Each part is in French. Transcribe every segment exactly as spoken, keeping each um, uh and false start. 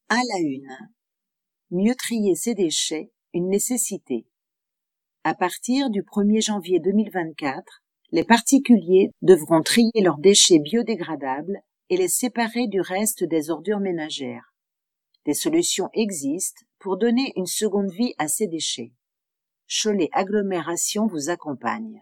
À la une. Mieux trier ses déchets, une nécessité. À partir du premier janvier deux mille vingt-quatre, les particuliers devront trier leurs déchets biodégradables et les séparer du reste des ordures ménagères. Des solutions existent pour donner une seconde vie à ces déchets. Cholet Agglomération vous accompagne.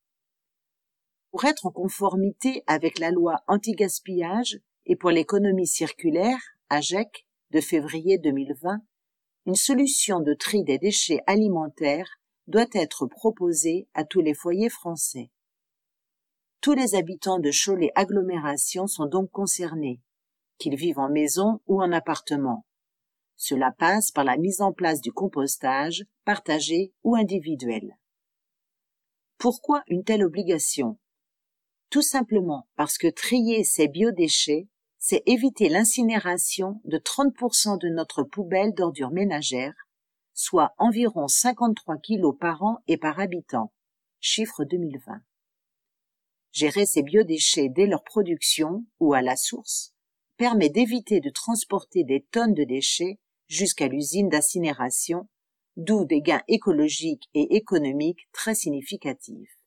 Pour être en conformité avec la loi anti-gaspillage et pour l'économie circulaire, A G E C, de février deux mille vingt, une solution de tri des déchets alimentaires doit être proposée à tous les foyers français. Tous les habitants de Cholet Agglomération sont donc concernés, qu'ils vivent en maison ou en appartement. Cela passe par la mise en place du compostage, partagé ou individuel. Pourquoi une telle obligation? Tout simplement parce que trier ces biodéchets, c'est éviter l'incinération de trente pour cent de notre poubelle d'ordures ménagères, soit environ cinquante-trois kilos par an et par habitant, chiffre deux mille vingt. Gérer ces biodéchets dès leur production ou à la source permet d'éviter de transporter des tonnes de déchets jusqu'à l'usine d'incinération, d'où des gains écologiques et économiques très significatifs.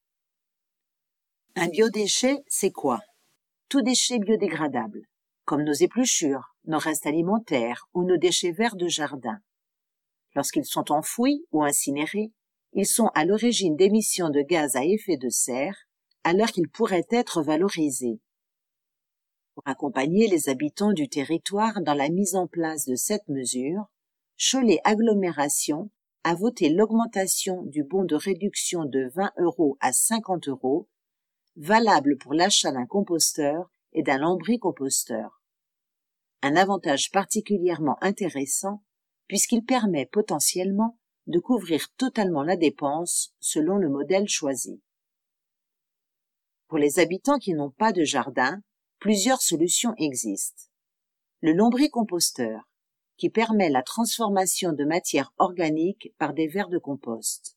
Un biodéchet, c'est quoi? Tout déchet biodégradable, comme nos épluchures, nos restes alimentaires ou nos déchets verts de jardin. Lorsqu'ils sont enfouis ou incinérés, ils sont à l'origine d'émissions de gaz à effet de serre, alors qu'ils pourraient être valorisés. Pour accompagner les habitants du territoire dans la mise en place de cette mesure, Cholet Agglomération a voté l'augmentation du bon de réduction de vingt euros à cinquante euros, valable pour l'achat d'un composteur et d'un lombricomposteur. Un avantage particulièrement intéressant puisqu'il permet potentiellement de couvrir totalement la dépense selon le modèle choisi. Pour les habitants qui n'ont pas de jardin, plusieurs solutions existent. Le lombricomposteur, qui permet la transformation de matière organique par des vers de compost.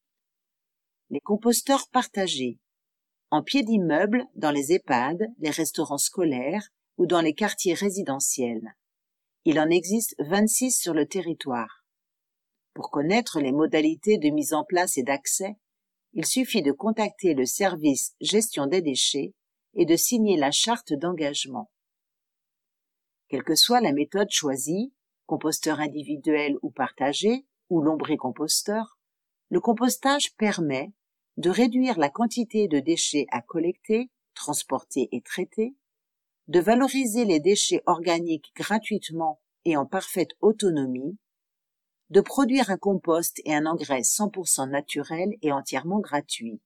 Les composteurs partagés, en pied d'immeuble dans les EHPAD, les restaurants scolaires ou dans les quartiers résidentiels. Il en existe vingt-six sur le territoire. Pour connaître les modalités de mise en place et d'accès, il suffit de contacter le service gestion des déchets et de signer la charte d'engagement. Quelle que soit la méthode choisie, composteur individuel ou partagé, ou lombricomposteur, le compostage permet de réduire la quantité de déchets à collecter, transporter et traiter, de valoriser les déchets organiques gratuitement et en parfaite autonomie, de produire un compost et un engrais cent pour cent naturel et entièrement gratuit.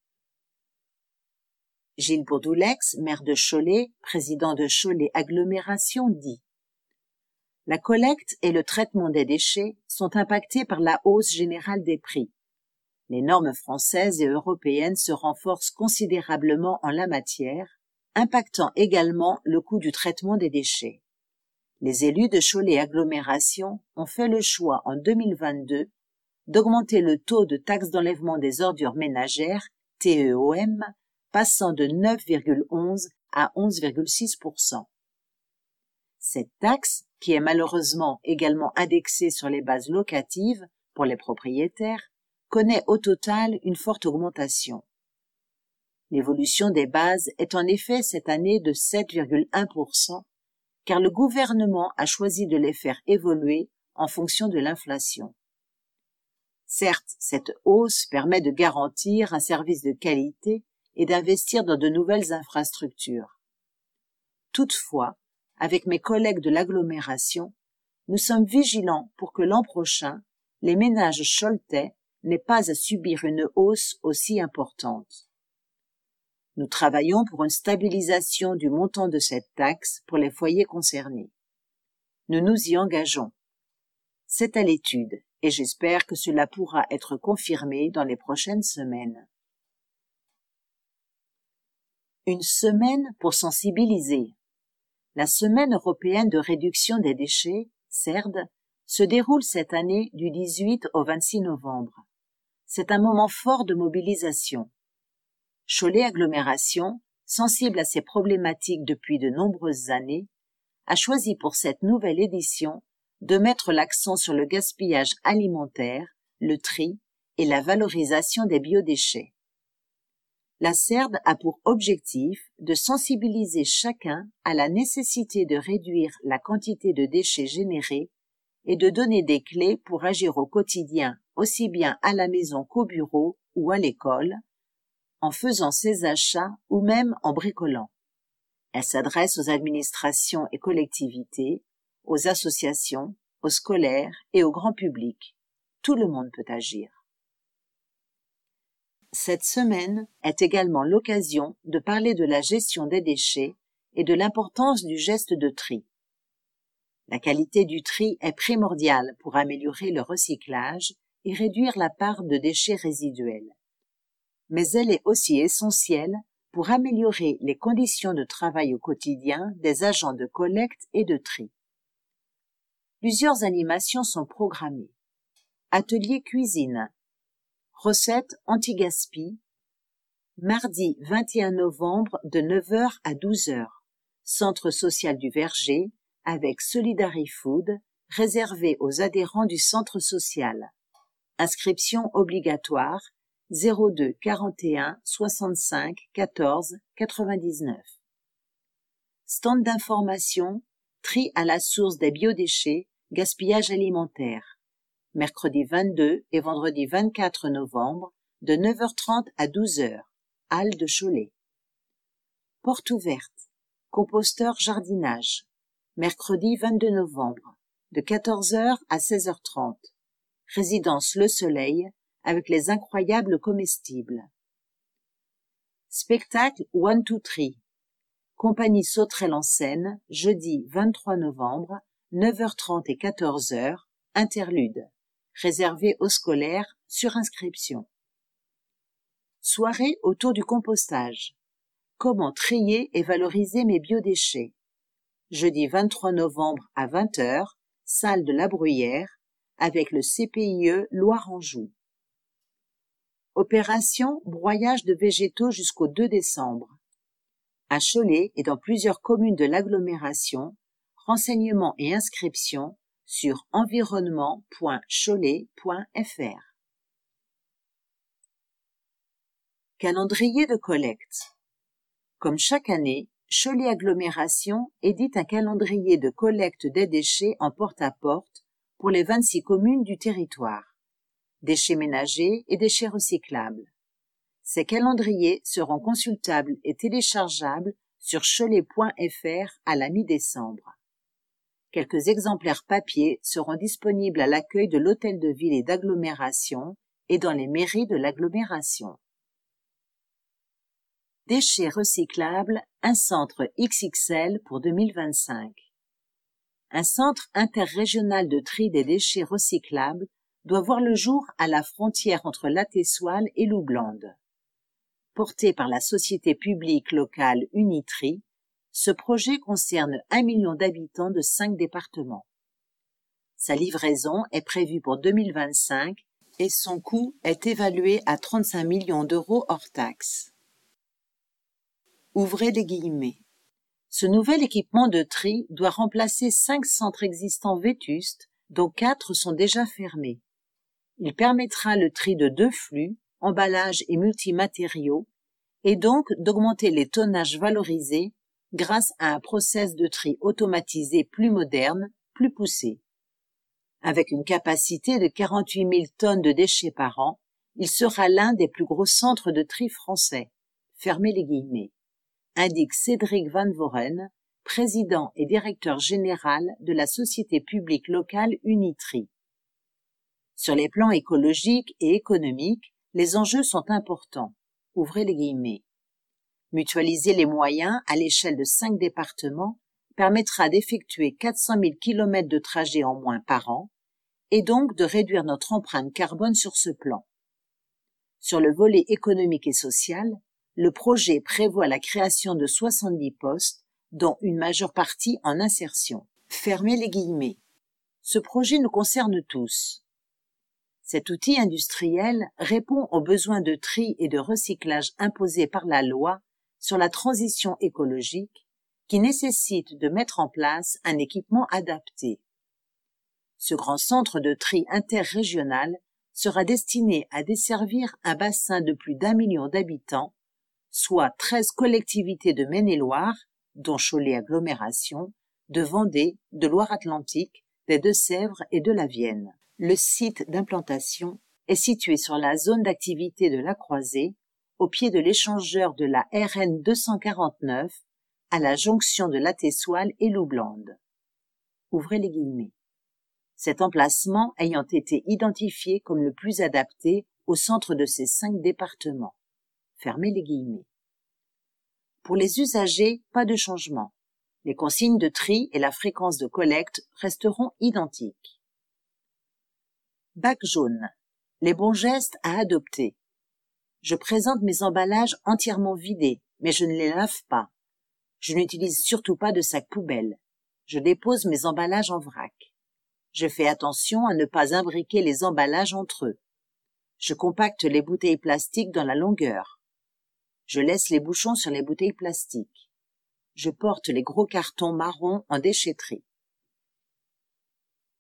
Gilles Bourdoulex, maire de Cholet, président de Cholet Agglomération, dit « La collecte et le traitement des déchets sont impactés par la hausse générale des prix. Les normes françaises et européennes se renforcent considérablement en la matière, impactant également le coût du traitement des déchets. Les élus de Cholet Agglomération ont fait le choix en deux mille vingt-deux d'augmenter le taux de taxe d'enlèvement des ordures ménagères, T E O M, passant de neuf virgule onze à onze virgule six pour cent. Cette taxe, qui est malheureusement également indexée sur les bases locatives pour les propriétaires, connaît au total une forte augmentation. L'évolution des bases est en effet cette année de sept virgule un pour cent, car le gouvernement a choisi de les faire évoluer en fonction de l'inflation. Certes, cette hausse permet de garantir un service de qualité et d'investir dans de nouvelles infrastructures. Toutefois, avec mes collègues de l'agglomération, nous sommes vigilants pour que l'an prochain, les ménages choletais n'aient pas à subir une hausse aussi importante. Nous travaillons pour une stabilisation du montant de cette taxe pour les foyers concernés. Nous nous y engageons. C'est à l'étude et j'espère que cela pourra être confirmé dans les prochaines semaines. Une semaine pour sensibiliser. La Semaine européenne de réduction des déchets, CERD, se déroule cette année du dix-huit au vingt-six novembre. C'est un moment fort de mobilisation. Cholet Agglomération, sensible à ces problématiques depuis de nombreuses années, a choisi pour cette nouvelle édition de mettre l'accent sur le gaspillage alimentaire, le tri et la valorisation des biodéchets. La C E R D a pour objectif de sensibiliser chacun à la nécessité de réduire la quantité de déchets générés et de donner des clés pour agir au quotidien, aussi bien à la maison qu'au bureau ou à l'école, en faisant ses achats ou même en bricolant. Elle s'adresse aux administrations et collectivités, aux associations, aux scolaires et au grand public. Tout le monde peut agir. Cette semaine est également l'occasion de parler de la gestion des déchets et de l'importance du geste de tri. La qualité du tri est primordiale pour améliorer le recyclage et réduire la part de déchets résiduels. Mais elle est aussi essentielle pour améliorer les conditions de travail au quotidien des agents de collecte et de tri. Plusieurs animations sont programmées. Atelier cuisine, recettes anti-gaspi, mardi vingt et un novembre de neuf heures à douze heures, Centre social du Verger avec Solidarifood, réservé aux adhérents du centre social. Inscription obligatoire zéro deux quarante et un soixante-cinq quatorze quatre-vingt-dix-neuf. Stand d'information, tri à la source des biodéchets, gaspillage alimentaire. Mercredi vingt-deux et vendredi vingt-quatre novembre de neuf heures trente à douze heures, Halle de Cholet. Porte ouverte, composteur jardinage. Mercredi vingt-deux novembre de quatorze heures à seize heures trente. Résidence Le Soleil avec les incroyables comestibles. Spectacle One Two Three. Compagnie Sauterelle en scène, jeudi vingt-trois novembre, neuf heures trente et quatorze heures, interlude, réservé aux scolaires sur inscription. Soirée autour du compostage. Comment trier et valoriser mes biodéchets? Jeudi vingt-trois novembre à vingt heures, salle de la Bruyère, avec le C P I E Loire-Anjou. Opération broyage de végétaux jusqu'au deux décembre. À Cholet et dans plusieurs communes de l'agglomération, renseignements et inscriptions sur environnement point cholet point f r. Calendrier de collecte. Comme chaque année, Cholet Agglomération édite un calendrier de collecte des déchets en porte-à-porte pour les vingt-six communes du territoire. Déchets ménagers et déchets recyclables. Ces calendriers seront consultables et téléchargeables sur cholet point f r à la mi-décembre. Quelques exemplaires papier seront disponibles à l'accueil de l'hôtel de ville et d'agglomération et dans les mairies de l'agglomération. Déchets recyclables, un centre X X L pour deux mille vingt-cinq. Un centre interrégional de tri des déchets recyclables doit voir le jour à la frontière entre La Tessoile et Loublande. Porté par la société publique locale Unitri, ce projet concerne un million d'habitants de cinq départements. Sa livraison est prévue pour deux mille vingt-cinq et son coût est évalué à trente-cinq millions d'euros hors taxes. Ouvrez les guillemets. Ce nouvel équipement de tri doit remplacer cinq centres existants vétustes, dont quatre sont déjà fermés. Il permettra le tri de deux flux, emballage et multimatériaux, et donc d'augmenter les tonnages valorisés grâce à un process de tri automatisé plus moderne, plus poussé. Avec une capacité de quarante-huit mille tonnes de déchets par an, il sera l'un des plus gros centres de tri français. Fermez les guillemets, indique Cédric Van Voren, président et directeur général de la société publique locale Unitri. Sur les plans écologiques et économiques, les enjeux sont importants. Ouvrez les guillemets. Mutualiser les moyens à l'échelle de cinq départements permettra d'effectuer quatre cent mille kilomètres de trajet en moins par an et donc de réduire notre empreinte carbone sur ce plan. Sur le volet économique et social, le projet prévoit la création de soixante-dix postes, dont une majeure partie en insertion. Fermez les guillemets. Ce projet nous concerne tous. Cet outil industriel répond aux besoins de tri et de recyclage imposés par la loi sur la transition écologique qui nécessite de mettre en place un équipement adapté. Ce grand centre de tri interrégional sera destiné à desservir un bassin de plus d'un million d'habitants, soit treize collectivités de Maine-et-Loire, dont Cholet Agglomération, de Vendée, de Loire-Atlantique, des Deux-Sèvres et de la Vienne. Le site d'implantation est situé sur la zone d'activité de la Croisée, au pied de l'échangeur de la R N deux cent quarante-neuf, à la jonction de La Tessoile et Loublande. Ouvrez les guillemets. Cet emplacement ayant été identifié comme le plus adapté au centre de ces cinq départements. Fermez les guillemets. Pour les usagers, pas de changement. Les consignes de tri et la fréquence de collecte resteront identiques. Bac jaune. Les bons gestes à adopter. Je présente mes emballages entièrement vidés, mais je ne les lave pas. Je n'utilise surtout pas de sac poubelle. Je dépose mes emballages en vrac. Je fais attention à ne pas imbriquer les emballages entre eux. Je compacte les bouteilles plastiques dans la longueur. Je laisse les bouchons sur les bouteilles plastiques. Je porte les gros cartons marrons en déchetterie.